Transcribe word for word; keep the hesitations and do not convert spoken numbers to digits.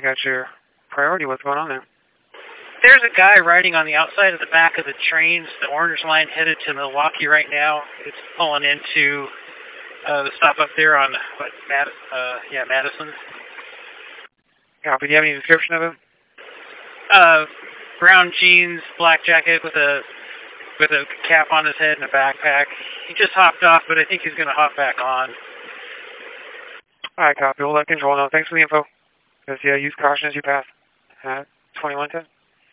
got your priority. What's going on there? There's a guy riding on the outside of the back of the trains, the Orange Line, headed to Milwaukee right now. It's pulling into uh, the stop up there on, what, Mad uh, yeah, Madison. Copy. Do you have any description of him? Uh, brown jeans, black jacket with a with a cap on his head and a backpack. He just hopped off, but I think he's going to hop back on. All right, copy. We'll let control know. Thanks for the info. Just, yeah, use caution as you pass. Uh, twenty-one ten.